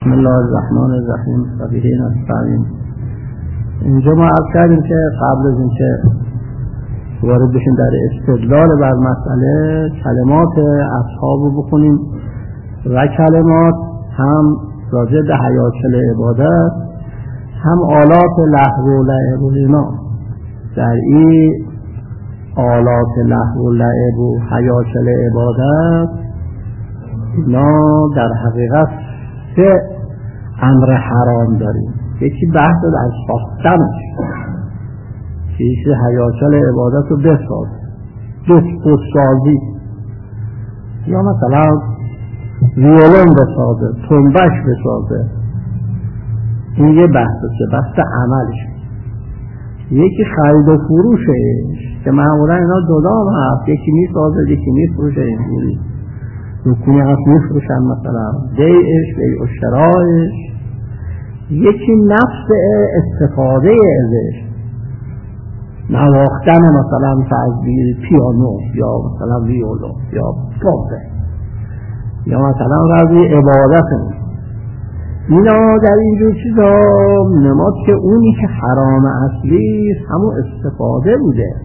بسم الله الرحمن الرحیم. صحیح نستعین. اینجا ما عرض کردیم که قبل از اینکه وارد بشیم در استدلال بر مسئله، کلمات اصحاب رو بخونیم و کلمات هم راجع به حیاکل عبادت، هم آلات لهو و لعب و اینا. در این آلات لهو و لعب و حیاکل عبادت اینا در حقیقت سه امر حرام داریم. یکی بحث در ساختنش، یکی حیاکل عبادت رو بساز، دوستسازی، یا مثلا ویولون بسازه، تنبش بسازه. این یه بحث عملش. یکی خرید و فروشش که معمولا اینا دو دام هست، یکی میسازه یکی میفروشه. اینجوری رکونی هست میفروشن، مثلا بیعش، بیع و شرایش. یکی نفس استفاده ازش، نواختن مثلا فرضی پیانو یا مثلا ویولون یا تنبه یا مثلا روی عبادت. اینا در اینجور چیزا نماد که اونی که حرام اصلی همون استفاده بوده،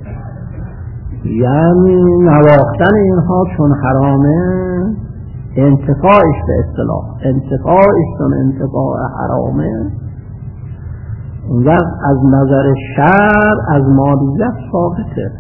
یعنی نواختن اینها چون حرامه، انتفاعش به اصطلاح انتفاعش چون انتفاع حرامه، اون وقت از نظر شرع از مالیت ثابته.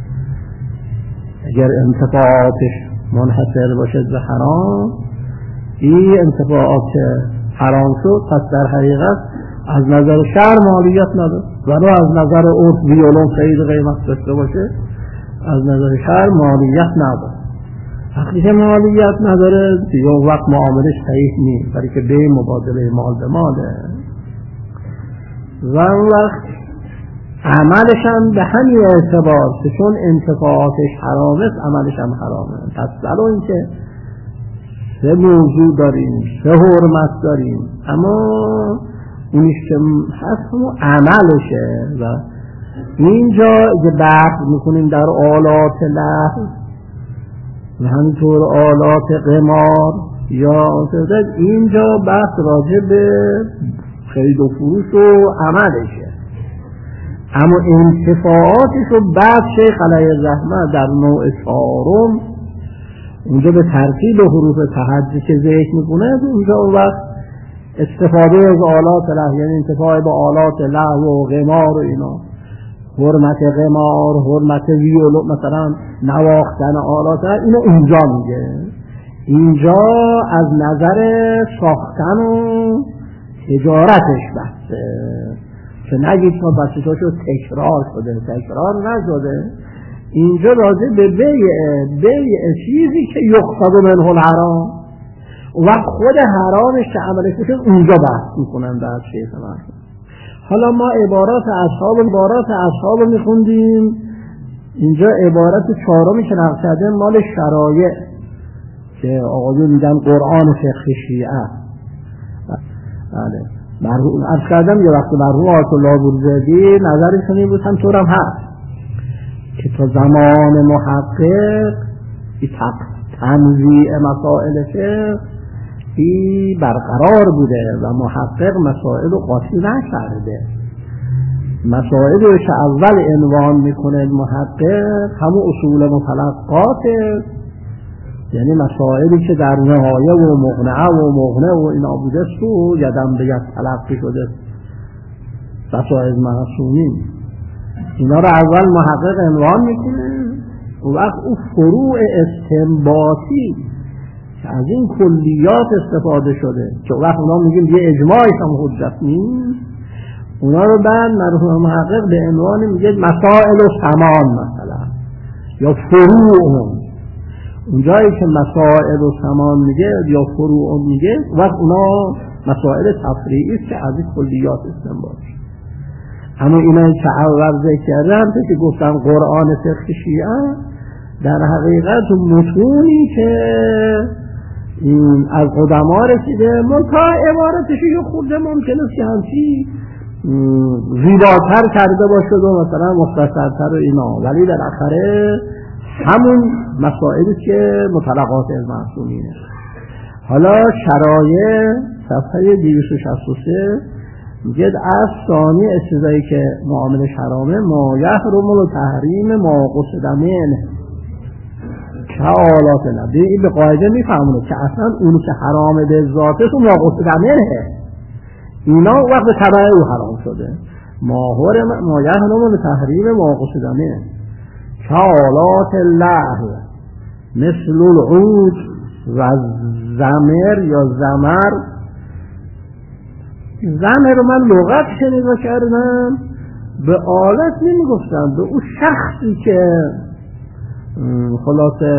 اگر انتفاعاتش منحصر باشه به حرام، این انتفاعات حرام شد، پس در حقیقت از نظر شرع مالیت نداره. ولو از نظر عرف ویولون خیلی قیمت داشته باشه، از نظر شرع مالیت نداره. وقتی که مالیت نداره دیگه وقت معاملش صحیح نیست، برای که به مبادله مال به ماله. و اون وقت عملش هم به همین اعتبار که چون انتفاعاتش حرامه، عملش هم حرامه. پس ولو اینکه سه موضوع داریم، سه حرمت داریم، اما اونیش که هست همون عملشه. و اینجا که بحث میکنیم در آلات لهو و همینطور آلات قمار، یا اینجا بحث راجع به خرید و فروش و عملشه. اما انتفاعاتش رو بعد شیخ علیه الرحمه در نوع چهارم اونجا به ترتیب حروف تهجی که ذکر میکنه، اونجا اون وقت استفاده از آلات لهو، یعنی انتفاع با آلات لهو و قمار و اینا، حرمت قمار، حرمت ویولون، مثلا نواختن آلات، اینو اینجا میگه. اینجا از نظر ساختن و تجارتش بحثه، که نگید که بحثشو تکرار شده، تکرار نشده. اینجا راجع به بیع چیزی که یقصد منه الحرام و خود حرامش که عملش میشه، اونجا بحث میکنن در شیخ من. حالا ما عبارات اصحاب میخوندیم. اینجا عبارت چهارمی که نقل کرده مال شرایع که آقایون میگن قرآن فقه شیعه. بله، مرحوم عرض کردم یه وقت مرحوم آیت الله بروجردی نظرشون این بود، همطور هم هست که تا زمان محقق تنزیع مسائل فقه این برقرار بوده و محقق مسائل رو قاطی نکرده. مسائلی که اول عنوان میکنه محقق همون اصول متلقاته، یعنی مسائلی که در نهایه و مغنه و اینا بوده و یدم به ید تلقی شده مسائل معصومین، اینا رو اول محقق عنوان میکنه. و وقت اون فروع استنباطی که از این کلیات استفاده شده، که وقت اونا میگیم یه اجماعش هم حجت نیست، اونا رو بعد مرحوم محقق به عنوان میگه مسائل و سمان مثلا یا فروع. اونجایی که مسائل و سمان میگه یا فروع میگه، وقت اونا مسائل تفریعی است که از این کلیات استنباط شده. اما اینا که اول ذکر کردم که گفتم قرآن فقه شیعه، در حقیقت متونی که این از قدما رسیده، منتها عبارتش یه خورده ممکنه که همچی زیباتر کرده باشه و مثلا مختصرتر و اینا، ولی در آخره همون مسائلی که مطلقات معصومینه. حالا شرایع صفحه 263 میگه از ثانی استدایی که معاملش حرامه ما یحرم التحریم ما قصد منه که آلات لبه. این به قاعده میفهمونه که اصلا اونی که حرامه به ذاتش اون ما قصد منه، اینا وقت تبعه او حرام شده. ما یحرم التحریم ما قصد منه که آلات لهو مثل العود و زمر یا زمر. زمر رو من لغت شنیده کردم، به آلت نمیگفتم، به اون شخصی که خلاصه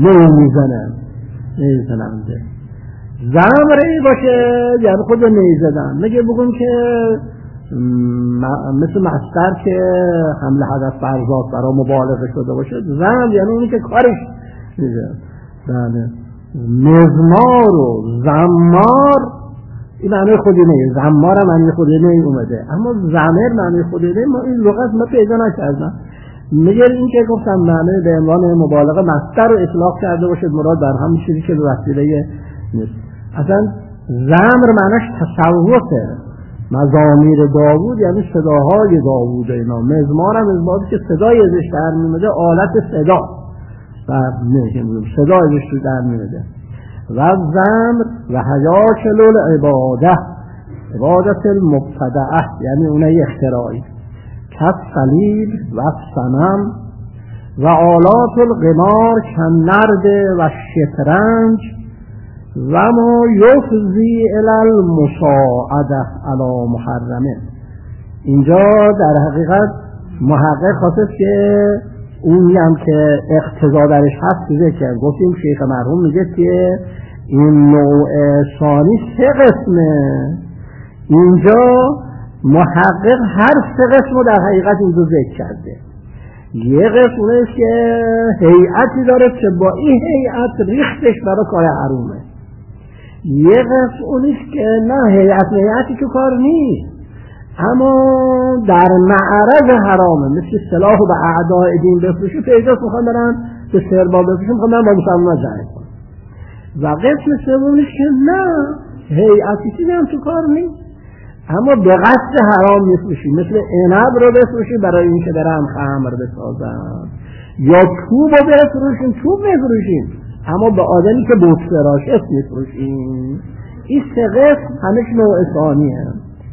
نیزننده. زمری باشه یعنی خود نیزدن. میگه بگم که مثل مصدر که حمل هدف فرضات برای مبالغه شده باشه، زمر یعنی اونی که کارش میده. بله. مزمار و زمار این معنی خودی نه، زمار هم معنی خودی نه اومده، اما زمر معنی خودی نه. ما این لغت ما پیدا نکردم. میگه این که گفتم معنی به عنوان مبالغه مصدر رو اطلاق کرده باشد مراد بر همین چیزی که به وسیله نیست. اصلا زمر معنیش تصوفه، مزامیر داوود یعنی صداهای داوود. اینا مزمار هم مزماری که صدای ازش در میمده، آلت صدا و صدا ازش در میمده. و زمر و حیاکل العباده عبادت المبتدعه یعنی اونه اختراعی کس صلیب و صنم و آلات القمار کنرد و شطرنج و ما یفضی الی المساعده علی محرمه. اینجا در حقیقت محقق خواست که اونی هم که اقتضا درش هست ذکر گفتیم. شیخ مرحوم میگه که این نوع ثانی 3 قسمه. اینجا محقق هر 3 قسم رو در حقیقت اینجا ذکر کرده. یه قسم اونه که هیئتی داره که با این هیئت ریختش برای کار حرومه. یه قسم اونیست که نه هیئتی که کار نیست اما در معرض حرامه، مثل سلاح و به اعداء دین بفروشه، پیداست میخوان برن به سربا بفروشه، میخوان برن با مسلمان جنگ کنن. و قسم سومیش که نه هیئتی چیزی هم تو کار نیست اما به قصد حرام میفروشی، مثل عنب رو بفروشی برای اینکه برن خمر بسازن، یا چوب رو بفروشین، چوب میفروشین اما به آدمی که بت فراش میفروشین. این 3 قسم همش نوع ثانیه.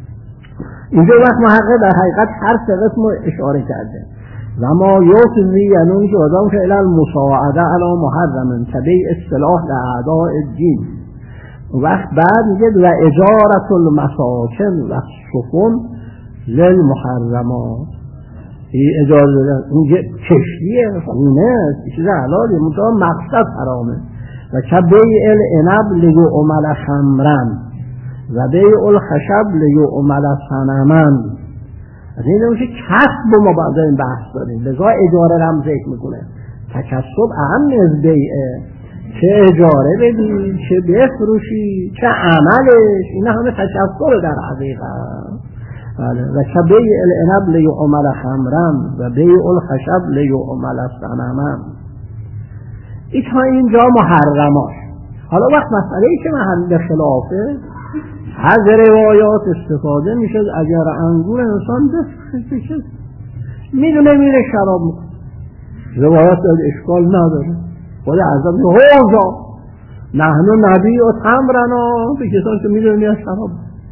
اینجا وقت محقق در حقیقت هر 3 قسم رو اشاره کرده. و ما یوتزی یعنی که آدم که الال مساعده علی محرمن تبیع اصطلاح لأعداء الدین. وقت بعد میگه و اجارت المساکن و سفن للمحرمات. این اجاره دادن اون کشتیه، خونه چیز حلالیه، منتها مقصد حرامه. و که بیع العنب لیعمل خمرن و بیع الخشب لیعمل صنما. از این نمیشه کسب ما بعد این بحث داریم، لذا اجاره هم ذکر میکنه. تکسب اهم از بیعه، چه اجاره بدی، چه بفروشی، چه عملش، اینا همه تکسب در حقیقت. و که بیع العنب لیعمل خمرن و بیع الخشب لیعمل صنما. این تا اینجا محرماش. حالا وقت مسئله ای که محل خلافه از روایات استفاده میشه. اگر انگور انسان بشه میدونه میره شراب میکنه، روایات اشکال نداره. خود عذاب هوزا نحن نبی و تمرنا به کسان که میدونه میره شراب.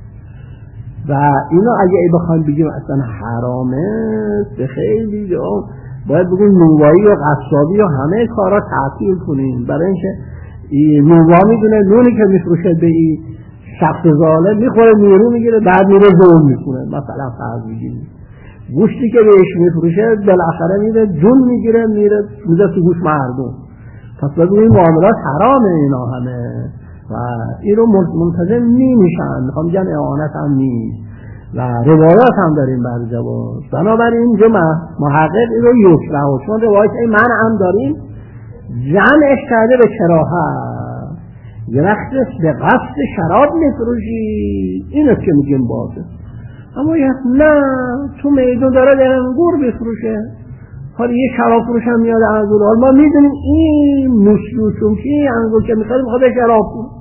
و اینا اگه بخوایم بگیم اصلا حرامه، به خیلی جا باید بگیم نونوایی و قصابی و همه کارا تعطیل کنیم. برای اینکه نونوا میدونه نونی که میفروشه به این شخص ظالم میخوره نیرو میگیره، بعد میره ظلم میکنه. مثلا فرض بگیریم گوشتی که بهش میفروشه بالاخره میره جون میگیره، میره تو گوش مردم. پس بگو این معاملات حرامه اینا همه و این رو منتظم نمیشن. میخوام میگن اعانت هم نیست و روایات هم داریم بر جواز. بنابراین اینجا محقق این رو یکره، چون روایت این منع هم داریم، جمعش کرده به کراهت. یه وقت به قصد شراب میفروشی اینو که میگیم بازه، اما یه نه تو میدون داره انگور بفروشه، حالا یه شراب فروش هم میاد انگور، حالا ما میدونیم این نوشیوشون که انگور که میخواد شراب فروش،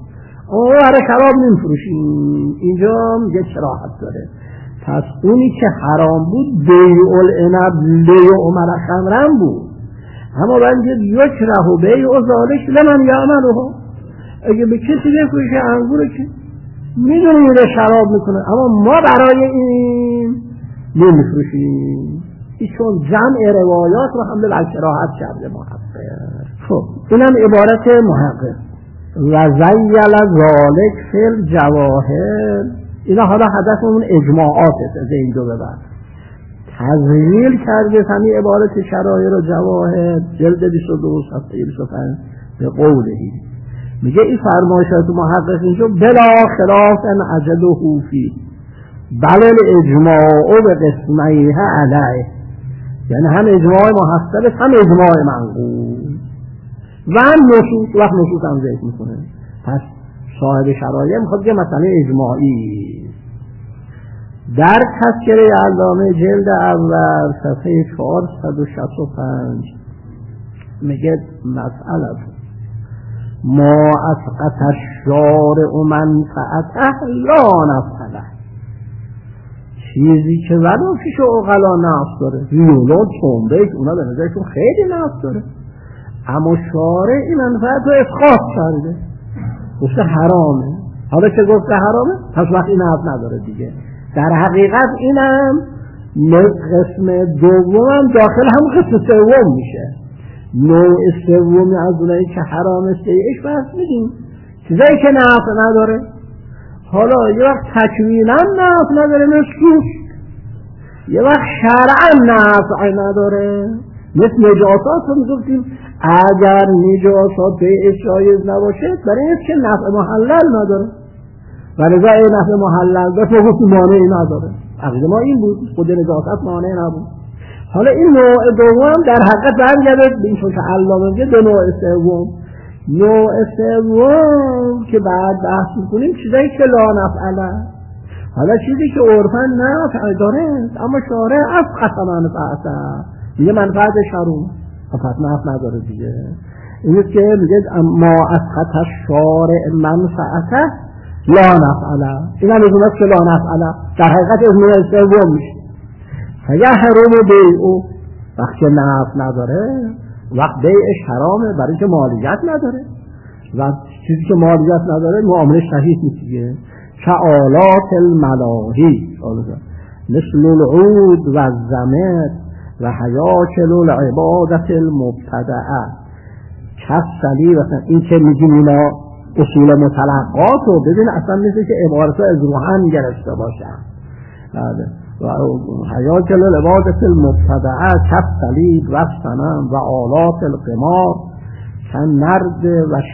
برای شراب نمیفروشیم. اینجا میگه کراهت داره. پس اونی که حرام بود بیع العنب لیع عمر خمرن بود، اما باید یکره و بیع و ذالک لمن یعمله. اگه به کسی بفروشه انگور که میدونه میره شراب میکنه، اما ما برای این نمیفروشیم. چون جمع روایات رو هم به کراهت کرده محقق. خب اینم عبارت محقق. و زیل ذالک فی الجواهر، اینا حالا هدفمون اجماعاته از این دو ببر. تزویل کرده همین عبارت شرایط و جواهر جلد 22 صفحه 25 به قولهی میگه این فرمایشات محقق اینجا بلا خلاف ان اجله فی بل الاجماع به قسمیه علیه، یعنی هم اجماع محصل هم اجماع منقول و هم نصوص، وقت نصوص هم ذکر میکنه. پس صاحب شرایع میخواد که مسئله اجماعی در تذکره علامه جلد اول صفحه 465 میگه مسئله ما اسقط الشارع منفعته لا نفعله، چیزی که ولو پیش عقلا نفع داره، ریولون تنبک اونا به نظرشون خیلی نفع داره، اما شارع این منفعت رو اسقاط کرده، گفته حرامه. حالا که گفته حرامه پس وقت این نفع نداره دیگه. در حقیقت اینم قسم دوم داخل هم قسم سوم میشه. نوع سومی از اونایی که حرام سیعش بحث میدیم، چیزایی که نفع نداره. حالا یه وقت تکوینا نفع نداره مثل سوش، یه وقت شرعا نفع نداره مثل نجاسات رو میگفتیم اگر نجاسات بیعش جایز نباشه برای این که نفع محلل نداره، ولی اگه این نفع محلل به فقط مانعی نداره. عقیده ما این بود، خود نجاسات مانع نبود. حالا این نوع دوم در حقیقت برمیگرده به این چون که علامه میگه به نوع سوم. نوع سوم که بعد بحث میکنیم چیزایی که لا نفعله، حالا چیزی که عرفاً نفع داره اما شارع اسقط منفعته، میگه منفعت شروع پس نفع نداره دیگه. اینه که میگه ما اسقط الشارع منفعته لا نفعله، این هم از که لا نفعله در حقیقت از نوع سوم میشه. فیحرم بیعو، وقتی نفع نداره وقت بیعش حرامه برای که مالیت نداره، و چیزی که مالیت نداره معامله صحیح نیست. که آلات الملاهی مثل العود و الزمر و حیاکل العبادت المبتدعه کسلی. مثلا این که میگیم اینا اصول متلقات رو ببین اصلا مثل که عبارت از روحان گرفته باشن. و حیاکل العبادت المبتدعه کسلی و الصنم و آلات القمار كالنرد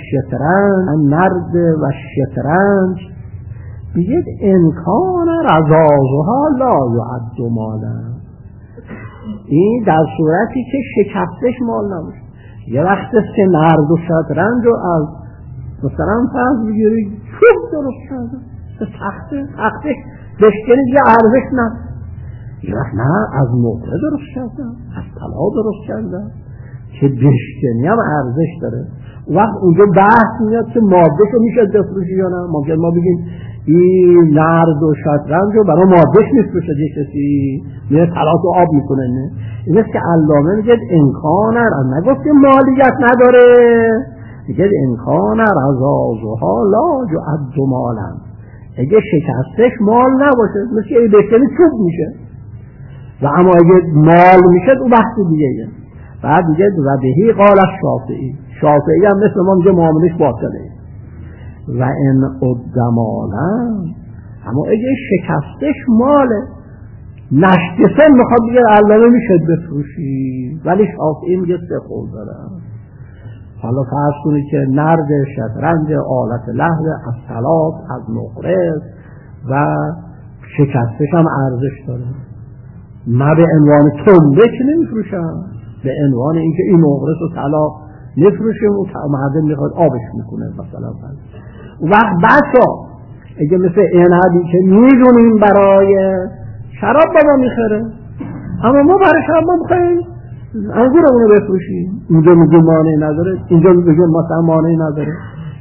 و الشطرنج بگید امکان رزازها لا یعد مالا. این در صورتی که شکستش مال نباشه. یه وقت است که نرد و شطرنج رو از مثلا فرض بگیرید چوب درست کرده تختش بشکنید یه ارزش نه، یه وقت نه از نقره درست کرده، از طلا درست کرده که بشکنی هم ارزش داره. وقت اونجا بحث میاد که مادهش رو میشه بفروشی یا نه. ممکن ما بگیم این نرد و شطرنج رو برای مادهش میفروشه یه کسی میره طلا رو آب میکنه. نه این است که علامه میگه امکان نگفت که مالیت نداره، میگه امکان رزازها لا یعد مالا، اگه شکستش مال نباشه مثل که بشکنی چوب میشه، و اما اگه مال میشه اون بحث دیگه. بعد میگه و بهی قال شافعی هم مثل ما میگه معاملش باطله. و ان قدمالا، اما اگه شکستش ماله نشکسه میخواد بگه علامه میشه بفروشی، ولی شافعی میگه سه قول داره. حالا فرض کنید که نرد، شطرنج، آلت لهو از طلا، از نقره و شکستش هم ارزش داره. ما به عنوان تنبک نمیفروشم، به عنوان اینکه این نقره و طلا نفروشیم و مردم میخواد آبش میکنه مثلا. وقت بسا اگه مثل عنبی که میدونیم برای شراب بابا میخره، اما ما برای شراب ما بخواهیم انگورمونو بفروشیم، اینجا میگه مانعی نداره، اینجا میگه مثلا مانعی نداره.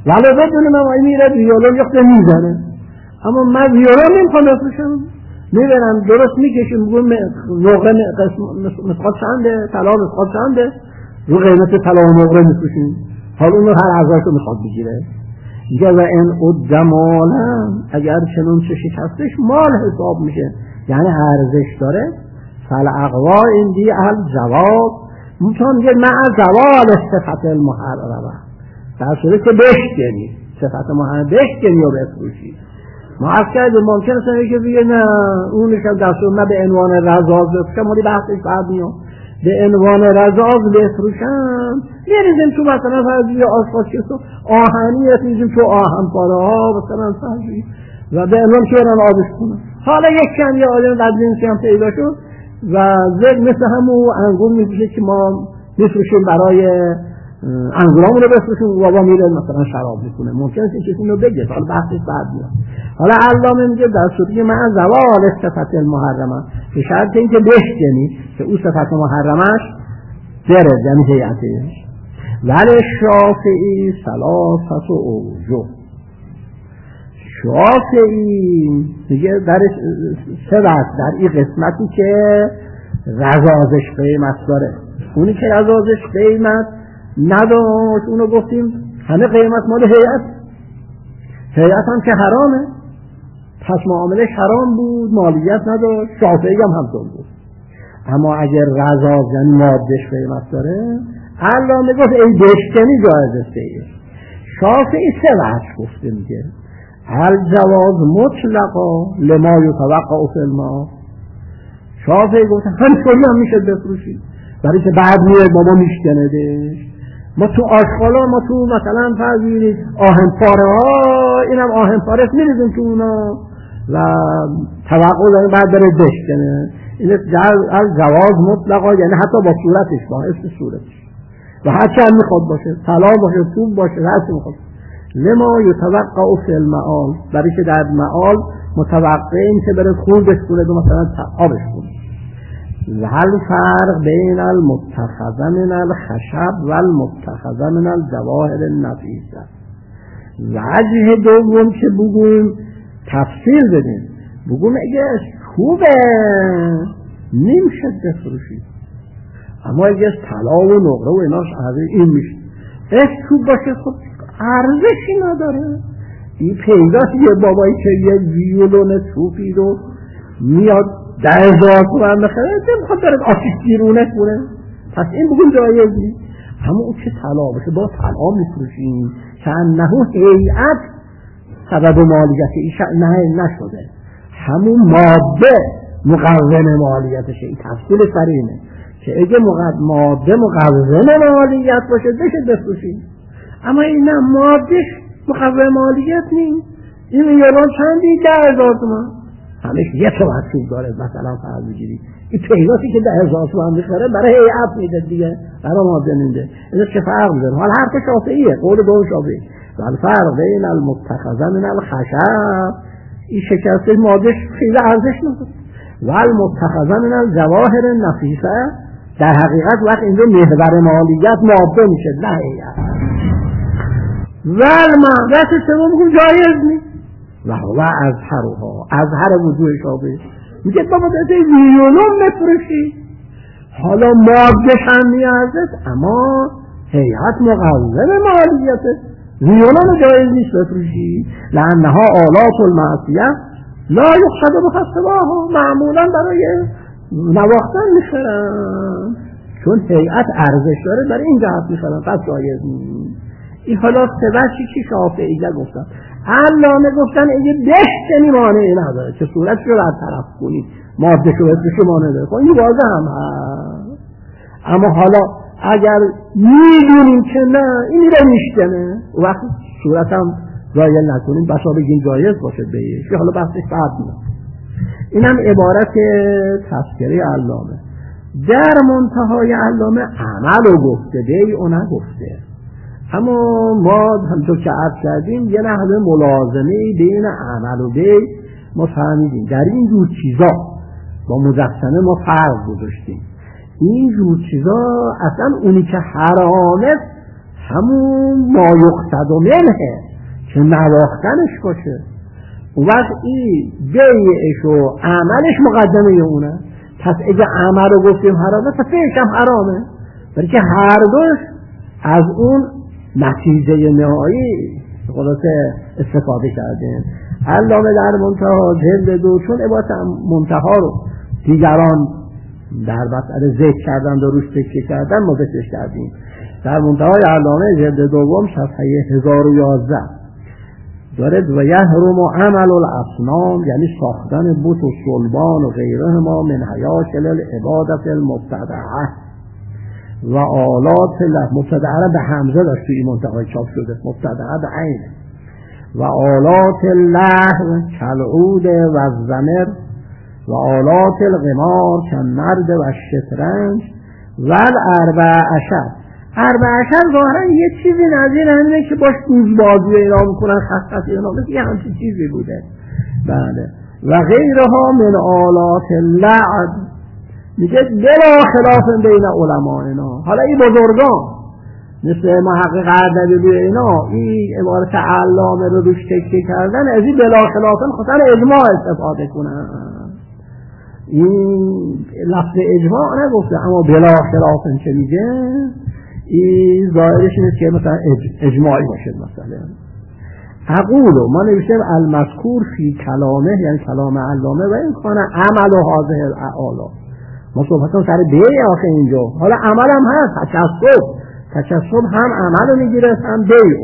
ولی بدون من میره ویولون یخته میزنه، اما من ویولون نمیخوام بفروشم، میبرم درست میکشم میگم نقره مسقال چنده، طلا مسقال چنده، رو قیمت طلا و نقره میفروشیم، حالا اونو هر ارزشو میخواد بگیره. میگه و این عد مالا، اگر چنون چه شکستش مال حساب میشه، یعنی ارزش داره. فالاقوا اندی الجواب، میتون میگه مع زوال صفت المحرمه، در صورت که بشکنی صفت محرمه بشکنی و بفروشی. ما از کردیم ممکن است که بگه نه اونش هم دستور من به عنوان رزاز بفروشم، مالی بحثش بعد میام به عنوان رزاز بفروشم، میریزیم تو مثلا فرضی آسفالت آهنی، میریزیم تو آهن پاره ها مثلا فرضی و به عنوان که برن آبش کنم. حالا یک کم یه آدم بدبینی هم پیدا شد و زد مثل همون انگور میفروشه که ما میفروشیم برای انگورامون رو بفروشیم و بابا میره مثلا شراب میکنه، ممکن است کسی اینو بگه، حالا بحثش بعد میاد. حالا علامه میگه در صورتی من زوال صفت المحرمه، به شرط اینکه بشکنی که اون صفت محرمش بره، یعنی هیئتش. ولی شافعی ثلاثه اوجه، شافعی میگه در سه وقت در این قسمتی که رزازش قیمت داره، اونی که رزازش قیمت نداشت اونو گفتیم همه قیمت مال هیئت هم که حرامه، پس معاملش حرام بود، مالیت نداشت، شافعی هم همطور بود. اما اگر رزاز یعنی مادش قیمت داره، علامه گفت ای بشکنی جایز است. شافعی سه وجه گفته میگه الجواز مطلقا لما یتوقع فی الماء، شافعی گفت همینطوری هم میشه بفروشی، برای که بعد میاد بابا میشکنه دش. ما تو آشغالا، ما تو مثلا فرضی آهن پاره ها، اینم آهن پاره میریزیم تو اونا و توقع داریم بعد بره بشکنه. این از جواز مطلقا یعنی حتی با صورتش، با اسم صورتش و هر چند میخواد باشه، طلا باشه، توب باشه، هر چی میخواد. لما یتوقع فی المعال، برای که در معال متوقع این که بره خون بشکنه و مثلا آبش کنه. و هل فرق بین المتخذ من الخشب و المتخذ من الجواهر النفیسه. وجه دوم که بگویم تفصیل بدیم، بگویم اگه خوبه نمیشه بفروشید، اما اگه طلا و نقره و ایناش این میشه، خوب باشه خب ارزشی نداره. این پیداست یه بابایی که یه ویولون توپی رو میاد 10,000 تومن بخره، نمیخواد داره آتیش بیرونه کنه، پس این بگیم جایز نیست. اما اون که طلا باشه با طلا میفروشیم که انه هیئت سبب مالیت ایشان نشده، همون ماده مقوم مالیتشه. این تفصیل سرینه که اگه ماده مقوم مالیت باشه بشه بفروشیم، اما این نه مادهش مقوم مالیت نیست. این یلان چندی 10,000 تومن، همش یه تومن چوب داره مثلا فرض بگیری، این پیداسی که 10,000 تومن بخره برای هیئت میده دیگه، برای ماده نمیده. این چه فرق داره؟ حالا حرف شافعیه، قول دوم شافعی. ولی فرق بین المتخذ من الخشب، این شکسته مادهش خیلی ارزش نداره، و المتخذ من الجواهر النفیسه، در حقیقت وقت اینجا محور مالیت ماده میشه نه هیئت. والمعرض سوم میگم جایز نیست و هو اظهر وجوه شافعی. میگه بابا ده ویولون بفروشی، حالا مادهش هم میارزد اما هیئت مقوم مالیته، ویولون جایز نیست بفروشی، لانها آلات المعصیه لا یخشد بخصباها، معمولا برای نواختن میخرن، چون هیئت ارزش داره برای این جهت میخرن، پس جایز نیست. این حالا سببی که شافعیه گفتن، علامه گفتن اگه بشکنی مانعی نداره که صورتش رو برطرف کنی، ماده شو بفروشی مانعی نداره، خب این واضح هم هست. اما حالا اگر میدونیم که نه این رو میشکنه، وقت صورت هم زایل نکنیم، بسا بگیم جایز باشه بهش، حالا بحثش بعد میاد. اینم عبارت تذکره علامه. در منتهای علامه عمل رو گفته، بیع نگفته. اما ما همطور که عرض کردیم یه نحوه ملازمه بین عمل و بیع ما فهمیدیم. در این جور چیزا با مجسمه ما فرق گذاشتیم. این جور چیزا اصلا اونی که حرامه همون ما یقصد منه که نواختنش باشه. اون وقت این بیعش و عملش مقدمه اونه. پس اگه عمل رو گفتیم حرامه پس بیعش هم حرامه، برای که هر دوش از اون نتیجه نهایی خلاصه استفاده کردیم. علامه در منتها جلد 2 چون عبارت منتها رو دیگران در مسئله ذکر کردن و روش تکیه کردن ما ذکرش کردیم. در منتهای علامه جلد 2 صفحه 1011 دارد و یحرم عمل الاصنام، یعنی ساختن بت و صلبان و غیره ما من حیاشل العبادت المبتدعه و آلات مبتدعه به حمزه داشت توی منتهای چاپ شده، مبتدعه به عین و آلات اللهو کالعود و الزمر و آلات الغمار کالنرد و الشطرنج و الاربع عشر. اربع عشر ظاهرا یه چیزی نظیر همینه که باش دوزبازی اینا میکنن، خصخص اینا مثل یه همچین چیزی بوده. بله. و غیرها من آلات اللعب، میگه بلا خلاف بین علما اینا. حالا این بزرگان مثل محقق اردبیلی اینا این عبارت علامه رو روش تکیه کردن، از این بلا خلافن خاطر اجماع استفاده کنن. این لفظ اجماع نگفته، اما بلا خلافن چه میگه؟ این ظاهرش اینه که مثلا اجماعی باشه. مثلا اقولو ما نوشتیم المذکور فی کلامه، یعنی کلام علامه و این کنه عمل و حاضر الاعالا. ما صحبتون سر بیع آخه اینجا، حالا عمل هم هست، تکسب هم عمل رو میگیره هم بیع.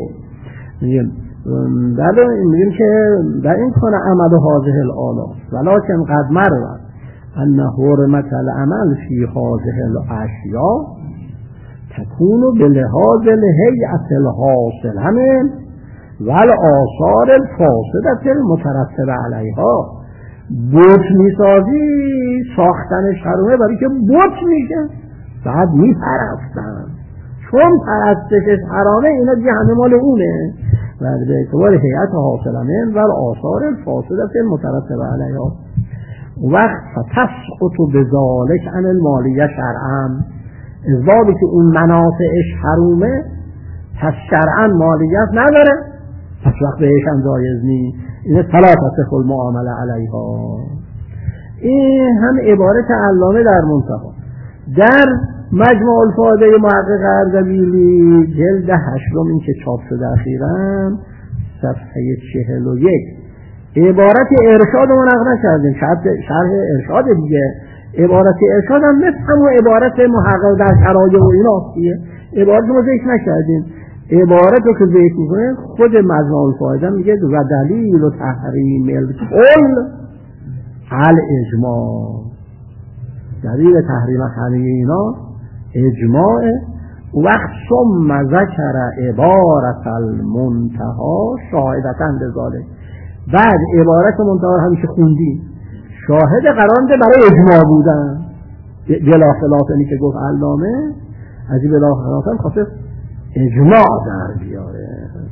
میگیم که در این کنه عمل و حاضر الاعالا ولکن قد مرد ان حرمت العمل فی حاضر الاشیاء تکونو به لحاظ الهیئت الحاصل همین والآثار الفاسدة المترتبه علیها. بت میسازی ساختنش حرامه برای که بت میشه، بعد میپرستن، چون پرستشش حرامه اینا دیگه همه مال اونه و به اعتبار هیئت حاصل همین والآثار الفاسدة المترتبه علیها. وقت فتسقط بذالک عن المالیه شرعا، از بابی که اون منافعش حرومه پس شرعا مالیت نداره، پس وقت بهش هم جایز نی. این فلا تصح المعامله علیها. این هم عبارت علامه در منتها. در مجموع الفائده محقق اردبیلی جلد 8 این که چاپ شده اخیراً صفحه 41 عبارت ارشاد رو نقل کردیم، شرح ارشاد دیگه. عبارت ارشاد هم مثل همون عبارت محقق در شرایع و ایناست دیگه. عبارت رو ذکر نکردیم. عبارت رو که ذکر میکنه خود مجموع الفائده میگه و دلیل و تحریم الکل الاجماع، دلیل تحریم همه اینا اجماع. وقت ثم ذکر عبارت المنتها شاهدتاً لذالک، بعد عبارت منتها همیشه خوندیم شاهد قرار ده برای اجماع بودن. بلا خلافنی که گفت علامه از این بلا خلافن خاطر اجماع در بیاره.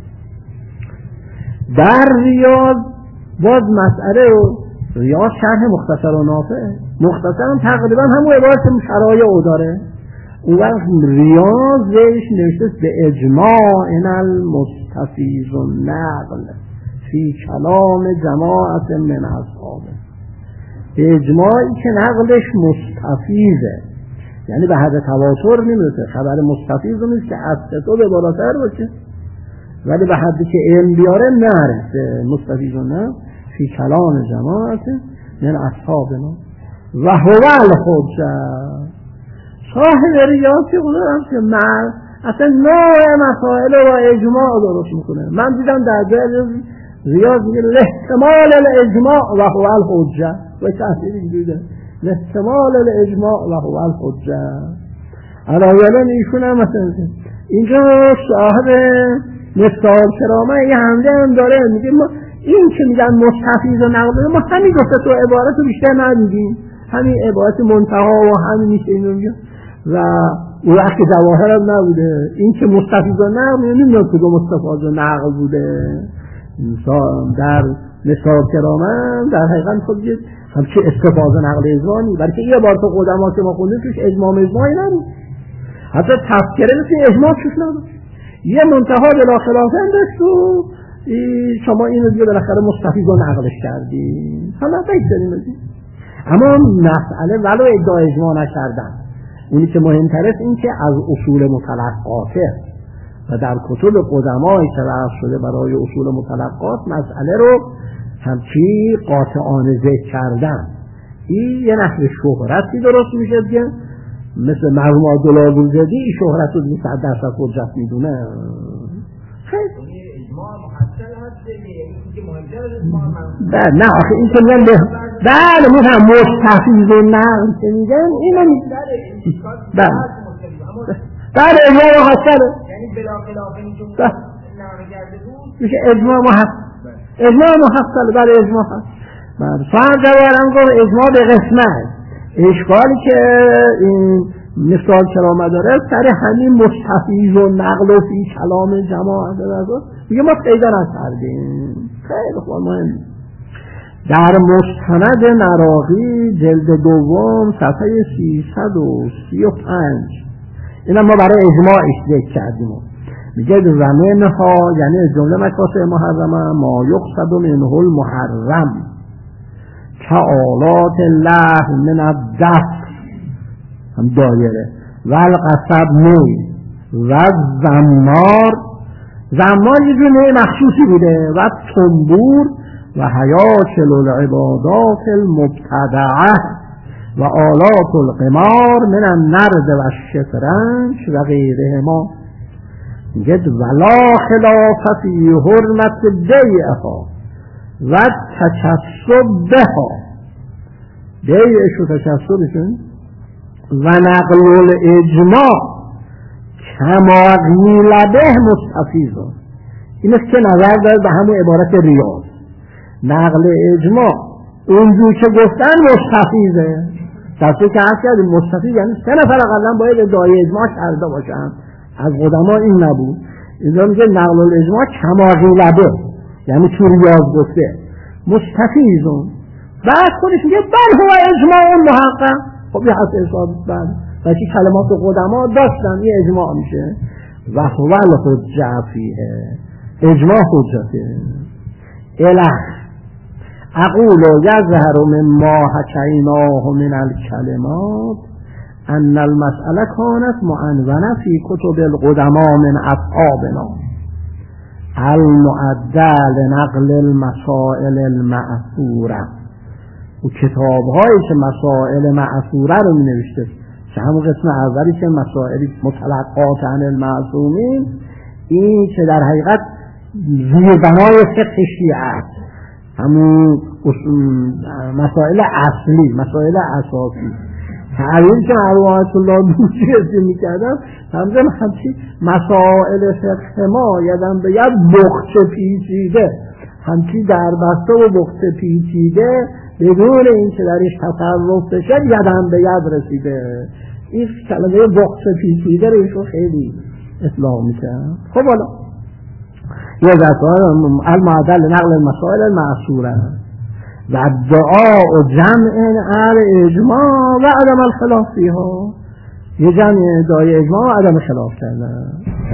در ریاض باز مسئله ریاض شرح مختصر و نافع، مختصر هم تقریبا همون عبارت شرایع او داره. اون وقت ریاض زیش نوشته به اجماع این المستفیض النقل فی کلام جماعت من اصحابه، اجماعی که نقلش مستفیضه، یعنی به حد تواتر نمیرسه. خبر مستفیض نیست که از تو به بالاتر باشه، ولی به حدی که علم بیاره نرسه. مستفیض نه فی کلام جماعت من اصحابنا و هو الحجه. صاحب ریاض که قدرم که من اصلا نوع مسائل و اجماع درست میکنه. من دیدم در ریاض میگه احتمال الاجماع و هو الحجه و تحصیلی دیده احتمال الاجماع و هو الحجه. علاوه ایشون هم مثلا اینجا صاحب مفتاح کرامه یه حمله هم داره، میگه ما این که میگن مستفیض و نقل، ما همین گفته تو عبارت رو بیشتر ندیدیم، همین عبارت منتها و همین میشه اینو میگه و اون وقت جواهر هم نبوده. این که مستفیض و نقل نمیدونم کدوم مستفاض و نقل بوده. در مفتاح کرامه در حقیقت خود همچه استفاضه نقل اجماعی، برای که یه بار تو قدما که ما خوندیم توش اجماعی نبود، حتی تذکره مثل اجماع توش نبود. یه منتها بلا خلافه داشت و شما اینو دیگه بالاخره مستفیض و نقلش کردیم. حالا بگذاریم ازی. اما مسئله ولو ادعا اجماع نکردن، اونی که مهمتره این که از اصول متلقاته و در کتب قدمای که رفت شده برای اصول متلقات مسئله رو همچی قاطعانه ذکر کردن. این یه نحو شهرتی درست میشه دیگه، مثل مرحوم عبدالله بوزدی شهرت رو 100% حجت میدونه. خیلی اجماع محصل هست که مهمتر از اجماع بله نه آخه این که میگن بله میفهم مستفیض و نقل که میگن اینو بله بله اجماع محصله یعنی بلا خلافه میشه نقل کرده بود میشه اجماع محصله. بله اجماع هست. بله فرق دارم گفت اجماع به قسمت. اشکالی که این مثال چرا داره سر همین مستفیض و نقل و فی کلام جماعت میگه ما پیدا نکردیم. خیلی خوب مهم. در مستند مراغی جلد دوم صفحه 335 اینا ما برای اجماعش ذکر کردیم. میگه زمینها یعنی جمله مکاسب محرمه ما یقصد منه المحرم کآلات الله من الدفع هم دایره و القصب نوی و زمار یه جور مخصوصی بوده و تنبور و حیاکل العبادات المبتدعه و آلات القمار من النرد و الشطرنج و غیرهما. میگه ولا خلاف فی حرمت بیعها و تکسب بها، بیعش و تکسبشون و نقل الاجماع کما قیل به مستفیض. این است که نظر داره به همون عبارت ریاض. نقل اجماع اونجور که گفتن مستفیضه. دسته که عرض کردیم مستفیض یعنی 3 نفر اقلا باید ادعای اجماع کرده باشن، از قدما این نبود. اینجا میگه نقل الاجماع کما قیل به یعنی تو ریاض گفته مستفیضون. بعد خودش میگه بل هو اجماع محقق. خب یه حس حساب بعد و چی کلمات قدما داشتن یه اجماع میشه و هو الحجه فیه، اجماع حجته. الخ اقول یظهر مما حکیناه من الکلمات ان المسأله كانت معنونه فی کتب القدما من اصحابنا المعده لنقل المسائل المأثوره. و کتاب‌هایی که مسائل معصوره رو می‌نوشته که همون قسم اولی که مسائل متلقات عن المعصومین، این که در حقیقت زیربنای فقه شیعه، همون مسائل اصلی، مسائل اساسی تعریف که عروات الله دوشیزی می‌کردن، همچنین مسائل فقه ما یادم به یک بخچه پیچیده، همچنین در بسته و بخچه پیچیده بدون این که درش تصرف بشه یدم به ید رسیده. این کلمه بخش پیچیده رو ایشون خیلی اطلاق میشه. خب حالا یه دفعه المعدل نقل المسائل المعصوره و دعا و جمع اهل اجماع و عدم الخلاف فیها، یه جمع دعای اجماع و عدم خلاف کردن.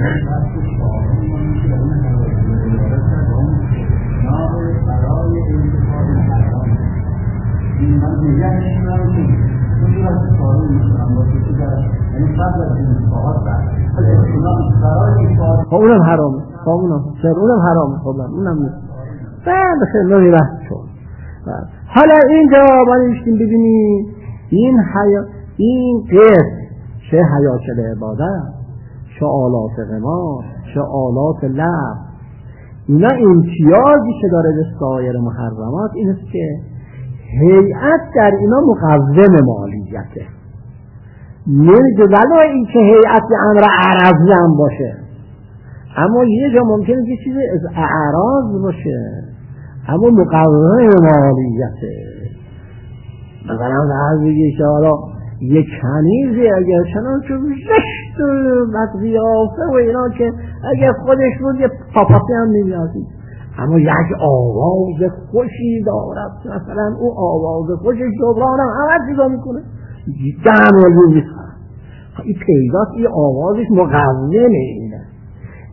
خب اونم حرامه. خب اونم حرامه. خب اونم نیست. بعد خیلی نوعی بحث شد. حالا اینجا باید ببینی این قسم چه حیاکل عبادت، چه آلات قمار، چه آلات لعب، اینا امتیازی که داره به سایر محرمات این است که هیئت در اینا مقوم مالیته. نمیده ولو این که هیئت امر عرضی هم باشه، اما یه جا ممکنه که چیزی از اعراض باشه اما مقوم مالیته. مثلا در بگی که حالا یک کنیزی اگر چنان که زشت و قیافه و اینا که اگر خودش بود یه پاپاسی هم نمیازید، اما یک آواز خوشی دارد، مثلا او آواز خوشش جبران هم همه چیزا میکنه 10 میلیون میخواد. این پیداست این آوازش مقومه اینه.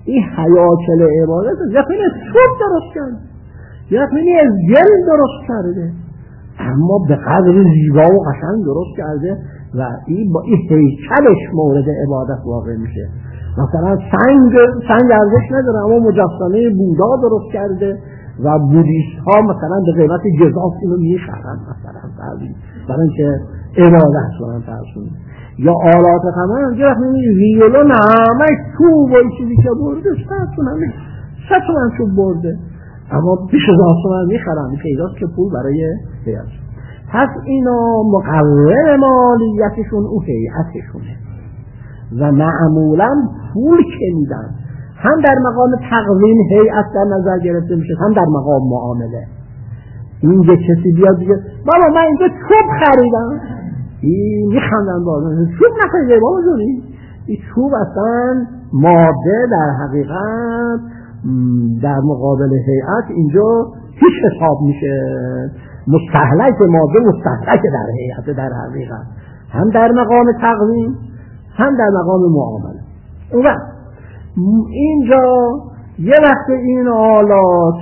این هیاکل عبادت یقین از چوب درست کرده، یقین از گل درست کرده، اما به قدر زیبا و قشنگ درست کرده و این با این هیکلش مورد عبادت واقع میشه. مثلا سنگ ارزش نداره، اما مجسمه بودا درست کرده و بودیست ها مثلا به قیمت جزاف اینو میخرن مثلا برای اینکه عبادت کنن فرسون. یا آلات خمر یه وقت میبینی ویولون همش چوب و این چیزی که برده 100 تومن چوب برده، اما 20,000 تومن میخرن، پیداست که پول برای هیئت. پس اینا مقرر مالیتشون او هیئتشونه و معمولا پول که میدن هم در مقام تقویم هیئت در نظر گرفته میشه، هم در مقام معامله. این یه کسی بیاد دیگه بابا من اینجا چوب خریدم، این میخندن بازن چوب نخریده بابا جونی، این چوب اصلا ماده در حقیقت در مقابل هیئت اینجا هیچ حساب میشه، مستهلک ماده مستهلک در هیئت در حقیقت، هم در مقام تقویم هم در مقام معامله. اون وقت اینجا یه وقت این آلات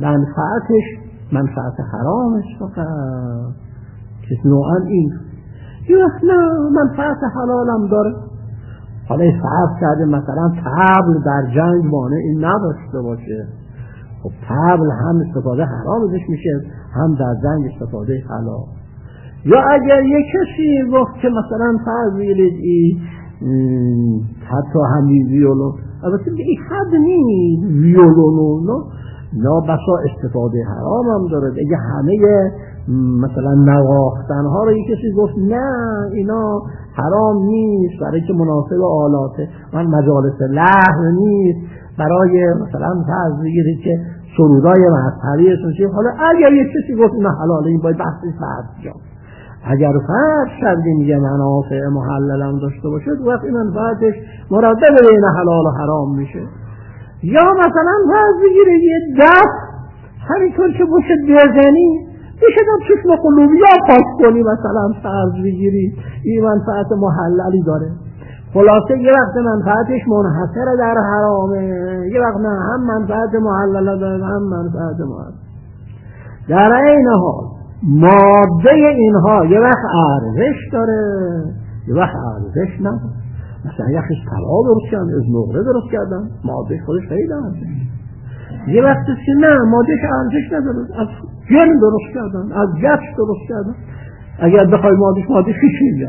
منفعت حرامش فقط که نوعا این یه وقت نه منفعت حلالم داره. حالا فرض کرده مثلا طبل در جنگ مانع این نداشته باشه، خب طبل هم استفاده حرام ازش میشه هم در جنگ استفاده حلال. یا اگر یک کسی گفت که مثلا فرض بگیرید حتی همین ویولون، البته به این حد نیست ویولون نه بسا استفاده حرام هم داره. اگه همه مثلا نواختن ها رو یک کسی گفت نه اینا حرام نیست برای که مناسب آلاته، من مجالس لهو نیست برای مثلا فرض بگیرید که سرودای مذهبی اسمشه، حالا اگر یک کسی گفت اینا حلاله این باید بحثی فرض جا. اگر فرض شدیم یه منافع محلل هم داشته باشه وقت این منفعتش مردد بین حلال و حرام میشه. یا مثلا فرض بگیره یه دف همینطور که باشه بزنی میشه دف چشم قلوبی یا پاک کنی مثلا فرض بگیری این منفعت محللی داره. خلاصه یه وقت منفعتش منحصر در حرامه، یه وقت نه هم منفعت محلل داره هم منفعت محلل. در این حال ماده اینها یه وقت ارزش داره یه وقت ارزش نداره. مثلا یه خیش طلا درست کردن، از نقره درست کردن، مادهش خودش خیلی ارزش. یه وقت که نه مادهش ارزش نداره، از گل درست کردن، از گچ درست کردن، اگر بخوای مادهش هیچی.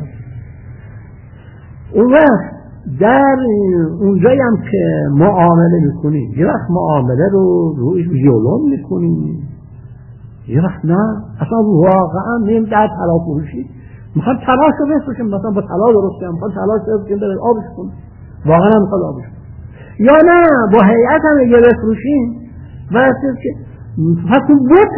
اون وقت در اونجایی هم که معامله میکنی یه وقت معامله رو روی ویولون میکنی، یه وقت نه اصلا واقعا نیم در طلا فروشی میخواد طلاش رو بفروشیم، مثلا با طلا درست کنم میخواد طلاش رو بفروشیم بره آبش کنم، واقعا هم میخواد آبش کنم. یا نه با هیئت هم اگه بفروشیم واسه که حتی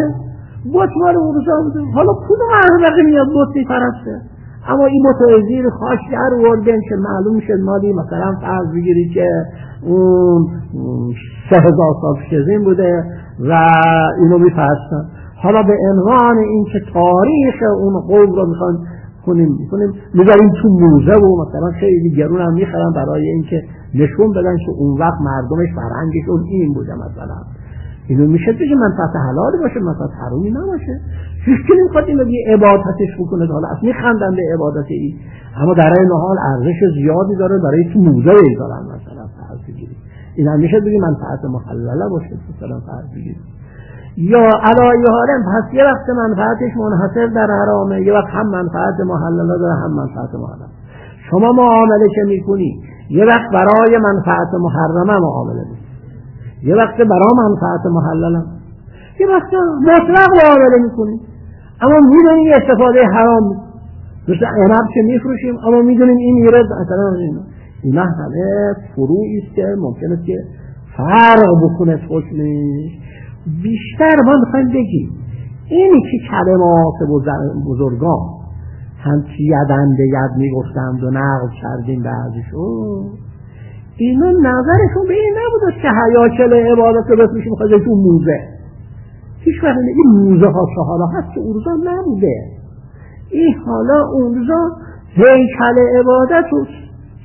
بوت مال اون روزا بوده، حالا کدوم احمقی میاد بوت میپرسته، اما این متوزیر خاش در وردن که معلوم شد مالی مثلا فرض بگیری که اون 3000 سال پیش بوده و اینو میپرستن. حالا به عنوان این که تاریخ اون قوم رو میخوان کنیم میذاریم تو موزه و مثلا خیلی گرون هم میخرن برای اینکه نشون بدن که اون وقت مردمش فرهنگشون این بوده. مثلا اینو میشه بگه منفعت حلالی باشه منفعت حرامی نباشه. هیچ کی نمیخواد اینو بی عبادتش بکنه، حالا اصلا میخندن به عبادت این، اما در این حال ارزش زیادی داره برای تو موزه میذارن. مثلا فرض بگیرید این هم میشه بگه منفعت محلله باشه مثلا فرض بگیرید. یا علایه حالم پس یه وقت منفعتش منحصر در حرامه، یه وقت هم منفعت محلله داره هم منفعت محرم. شما معامله که میکنی یه وقت برای منفعت محرمه معامله میکنی، یه وقت برای منفعت محلله، یه وقت مطلق معامله میکنی اما میدونی استفاده حرام، مثل عنب که میفروشیم اما میدونیم این میره مثلا اینا همه فروعی است که ممکنه که فرق بکنه حکمش. بیشتر ما میخوایم بگیم اینی که کلمات بزرگان هم که یدن به ید میگفتند و نقل کردیم بعضشون، اینا نظرشون به این نبوده که هیاکل عبادت رو بفروشیم خواهد تو موزه. هیچ وقت این موزه ها که حالا هست که اون روزا نبوده، این حالا اون روزا هیکل عبادت رو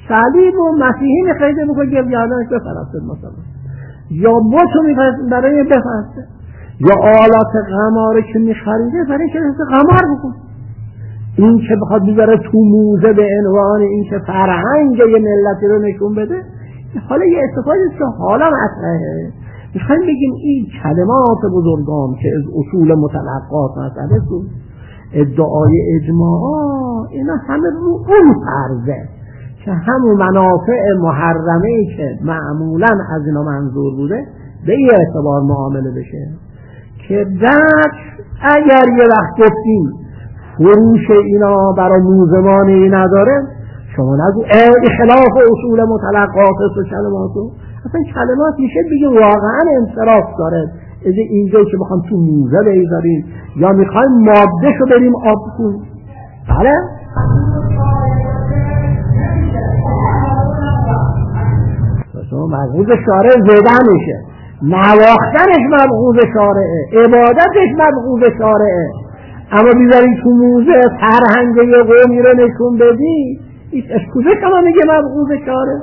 صلیب و مسیحی میخریده بکنه گردنش بفرسته مثلا، یا بوتو میفرسته برای بفرسته، یا آلات قماری که میخریده برای که قمار بکن. این که بخواد بذاره تو موزه به عنوان این که فرهنگ یه ملتی رو نشون بده، حالا یه استفاده که حالا مطرحه. میخوایم بگیم این کلمات بزرگان که از اصول متلقات مسئله بود، ادعای اجماع، اینا همه رو اون فرضه که همون منافع محرمه‌ای که معمولا از اینا منظور بوده به این اعتبار معامله بشه که اگر یه وقت گفتیم فروش اینا برای موزمانی نداره، شما نگو خلاف اصول متلقات و کلماتو، اصلا کلمات میشه بگیم واقعا انصراف داره از اینجایی که بخوام تو موزه بگذاریم یا میخوایم ماده شو بریم آب کن. بله؟ شما مبغوض شارع زده میشه، نواختنش مبغوض شارعه، عبادتش مبغوض شارعه، اما بیزاری تو موزه فرهنگ یه قومی رو نشون بدی، کجا شما میگه مبغوض شارع؟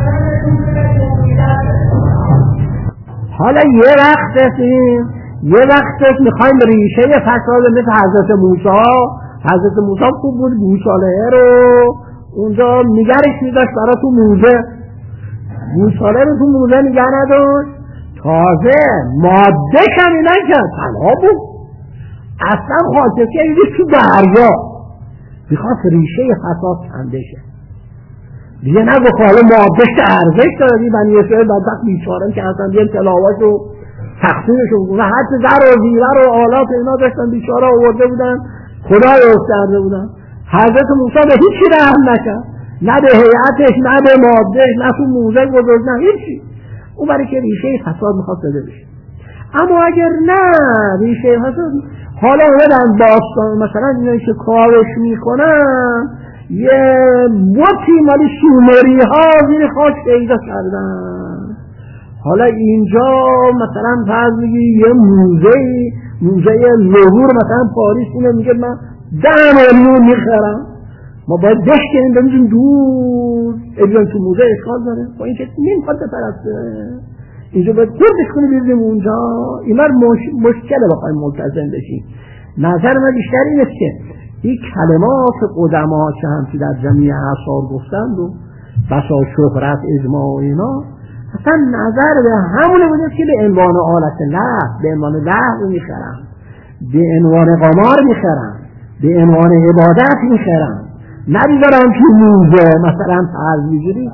حالا یه وقت میخوایم ریشه فساد مثل حضرت موسی خوب بود، گوساله رو اونجا نگرش میداشت برای تو موزه، گوساله رو تو موزه نگه نداشت، تازه ماده کمی نکرد، طلا بود، اصلا خاطر که ایده تو دریا میخواست ریشه فساد کنده شه. دیگه نگو که حالا مادهش ارزش داری بنی اسرائیل بدبخت بیچارن که اصلا دیگه تلاوت و تقسیمشون و حتی زر و زیور و آلات اینا داشتن بیچاره آورده بودن خدای کرده بودن. حضرت موسی به هیچی رحم نکرد، نه به هیئتش نه به مادهش نه تو موزه گذاشت نه هیچی، اون برای که ریشه فساد میخواست داده بشه. اما اگر نه ریشه فساد حالا اومدن باستان مثلا اینایی که کارش میکنن یه بوتی مالی شومری ها زیر خاک پیدا کردن، حالا اینجا مثلا فرض میگی یه موزه لوور مثلا پاریس اینو میگه من 10 میلیون میخرم، ما باید بشکنیم بمیزیم دور ایجان تو موزه اشکال داره با این که نمیخواد بپرسته، اینجا باید کردش کنی بیردیم اونجا. این بر مشکله بخوایم ملتزم بشیم. نظر من بیشتر اینه که این کلمات قدما که همچی در جمعی اعصار گفتند و بسا شهرت اجماع اینا اصلا نظر به همونه بوده که به عنوان آلت لحظ، به عنوان لحظ میخرن، به عنوان قمار میخرن، به عنوان عبادت میخرن، نمیذارن که موزه مثلا فرض میگیری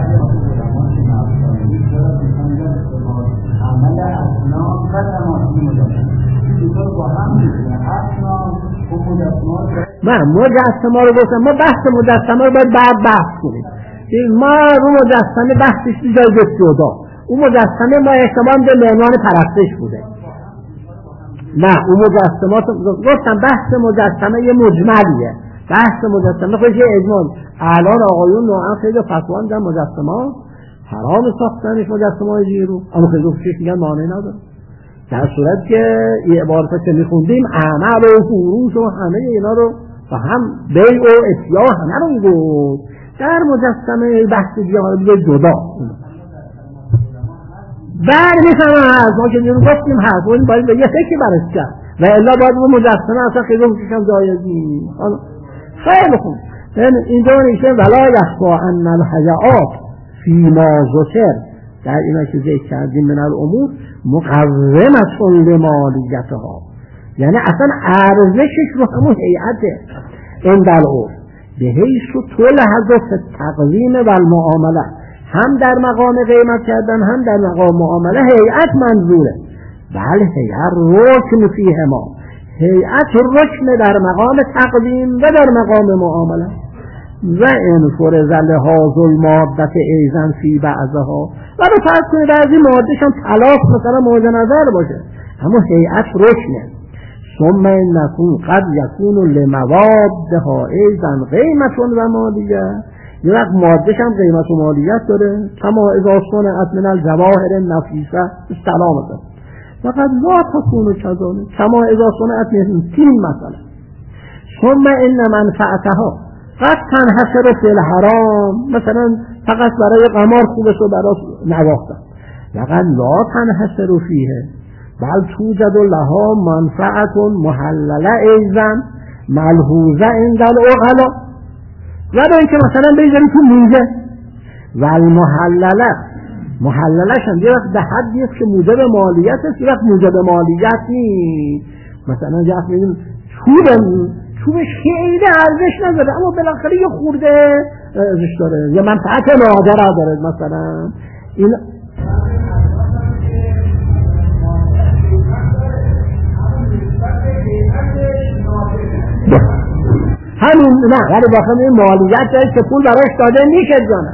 من مجسمه رو گفتم، ما بحث مجسمه رو باید بعد بحث کنیم. ما رو مجسمه بحثش جای جدا، اون مجسمه ما احتمال به معنان پرستش بوده، نه اون مجسمات گفتم بحث مجسمه یه مجملیه، بحث مجسمه خودش یه اجمال. الان آقایون نوعا خیلی فتوان در مجسمه حرام ساختنش مجسمه های جیرو، اما خیلی خوشش میگن مانعی نداره، در صورت که یه عبارتا که میخوندیم عمل و فروش و همه اینا رو و هم بیع و اشیا همه رو میگود. در مجسمه بحث دیگه جدا بر میفهمه هست، ما که دیگه گفتیم هست و باید به یه فکر برش کرد و الا باید اون مجسمه اصلا خیلی خوششم جایز نیست. خیلی خوب اینجا نیشه ولا یخفا ان الحیعات فی ما ذکر، در اینا که ذکر کردیم من الامور مقومتون لمالیتها، یعنی اصلا ارزشش رو همون هیئته این دلعور به حیث طول حضرت تقویم و المعامله، هم در مقام قیمت کردن هم در مقام معامله هیئت منظوره. بله هیئت رکن فیه ما، هیئت رکن در مقام تقویم و در مقام معامله. و این فرز لحاظ المادت ایزن فی بعضها، و به فرض کنید بعضی مادهش هم طلاق مثلا مورد نظر باشه اما هیئت رکنه. ثم نکون قد یکون لموادها ایزن قیمت و مالیه، یه وقت مادهش هم قیمت و مالیت داره کما اذا صنعت من الجواهر النفیسه سلامت، فقط لا تکون کذالک کما اذا صنعت من تین مثلا. ثم ان منفعتها قد تنحصر فی الحرام، مثلا فقط برای قمار خوبه و برای نواختن. لقد لا تنحصر فیه بل توجد لها منفعت محلله ایضا ملحوظه عند العقلا. و با اینکه مثلا بذاری تو موزه و محللش هم یه وقت به حدی است که موجب مالیت است، یه وقت موجب مالیت نیست. مثلا یه وقت میگیم چوبش خیلی ارزش نداره اما بالاخره یه خورده ارزش داره، یه منفعت نادر داره. مثلا این همین نه ولی واقعا این مالیت داره که پول برایش داده میشه جانه.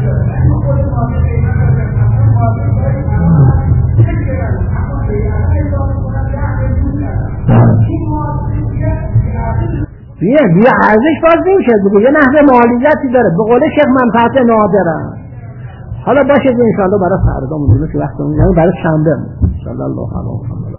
بیا ارزش باز نمیشه دیگه، یه نحوه مالیتی داره، به قول شیخ منفعت نادره. حالا باشه انشاءالله برای فردا مونده که وقتمون، یعنی برای شنبه. صلی الله علیه و سلم.